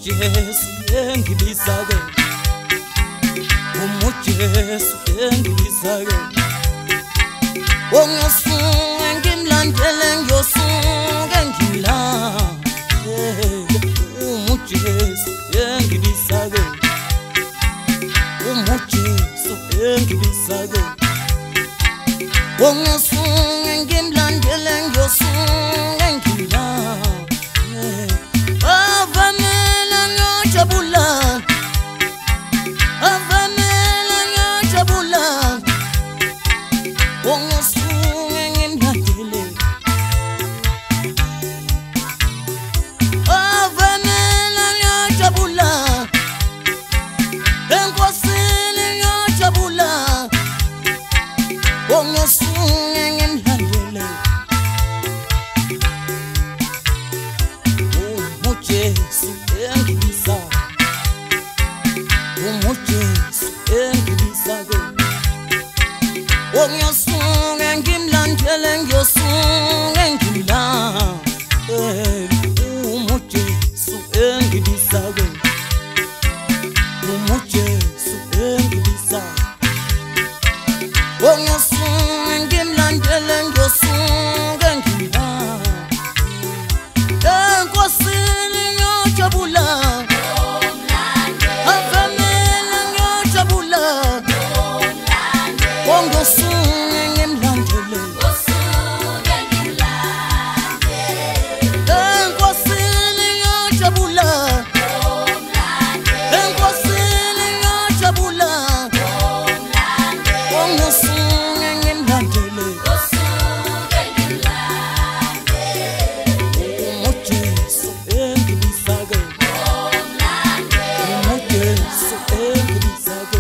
umujesu engibisake umujesu engibisake ongosuke ngimlandele ngiyosuke ngila umujesu engibisake umujesu engibisake ongosuke ngimlandele ngiyosuke ngila avamela ngiyojabula avamela ngiyojabula ongosuke ngimlandele avamela ngiyojabula enkosini ngiyojabula ongosuke ngimlandele umujesu engibisa umujesu engibisake ongosuke ngimlandele ngiyosuke ngila umujesu engibisake umujesu engibisa ongosuke ngimlandele ngiyosuke ngila enkosini ngiyojabula avamela ngiyojabula ongosuke ngimlandele enkosini ngiyojabula enkosini ngiyojabula ongosuke ngimlandele umujesu engibisake umujesu engibisake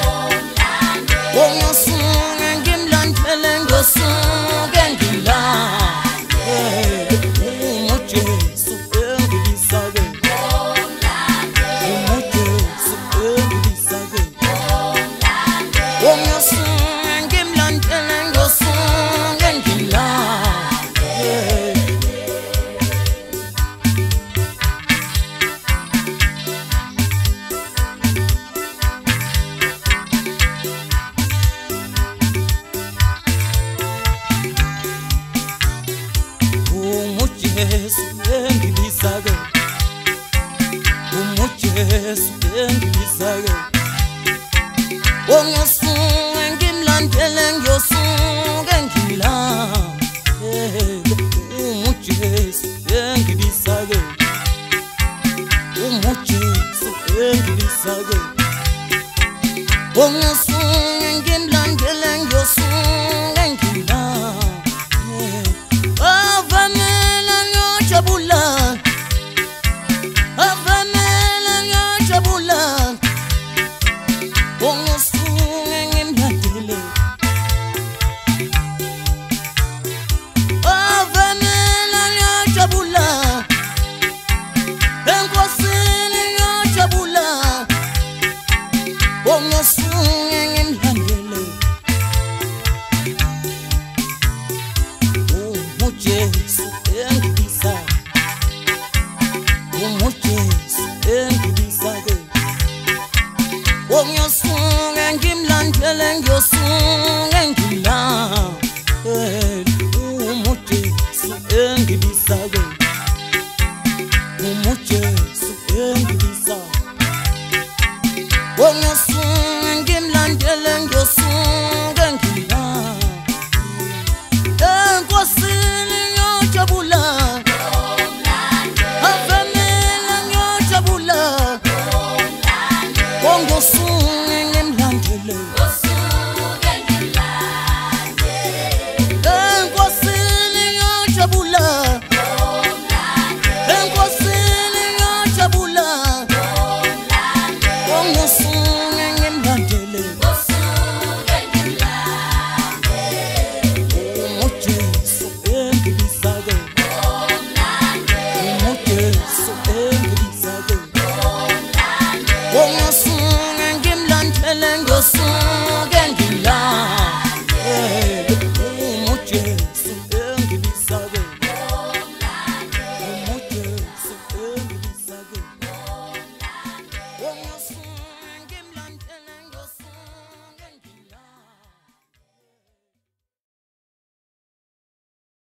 ongosuke ngimlandele ngiyosuke ngila umujesu engibisake umujesu engibisake ongosuke ngimlandele ngiyosuke ngila umujesu engibisake umujesu engibisake ongosuke ngimlandele ngiyosuke ngila umujesu engibisake umujesu engibisake ongosuke ngimlandele ngiyosuke ngila avamela ngiyojabula avamela ngiyojabula ongosuke ngimlandele avamela ngiyojabula enkosini ngiyojabula ongosuke ngimlandele umujesu engibisa umujesu engibisake ongosuke ngimlandele ngiyosuke ngila umujesu engibisake umujesu engibisa ongosuke ngimlandele ngiyosuke ngila enkosini ngiyojabula avamela ngiyojabula ongosuke ngimlandele enkosini ngiyojabula enkosini ngiyojabula ongosuke ngimlandele umujesu engibisake umujesu engibisake ongosuke ngimlandele ngiyosuke ngila